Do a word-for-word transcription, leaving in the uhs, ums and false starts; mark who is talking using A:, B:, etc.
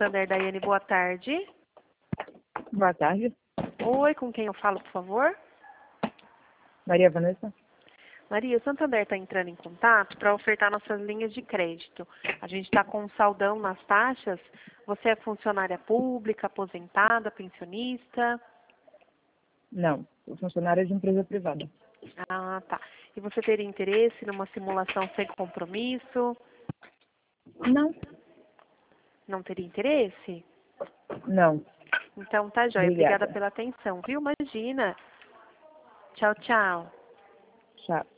A: Santander, Daiane, boa tarde.
B: Boa tarde.
A: Oi, com quem eu falo, por favor?
B: Maria Vanessa.
A: Maria, o Santander está entrando em contato para ofertar nossas linhas de crédito. A gente está com um saldão nas taxas. Você é funcionária pública, aposentada, pensionista?
B: Não, sou funcionária de empresa privada.
A: Ah, tá. E você teria interesse numa simulação sem compromisso?
B: Não.
A: Não teria interesse?
B: Não.
A: Então tá jóia.
B: Obrigada.
A: Obrigada pela atenção, viu? Imagina. Tchau, tchau.
B: Tchau.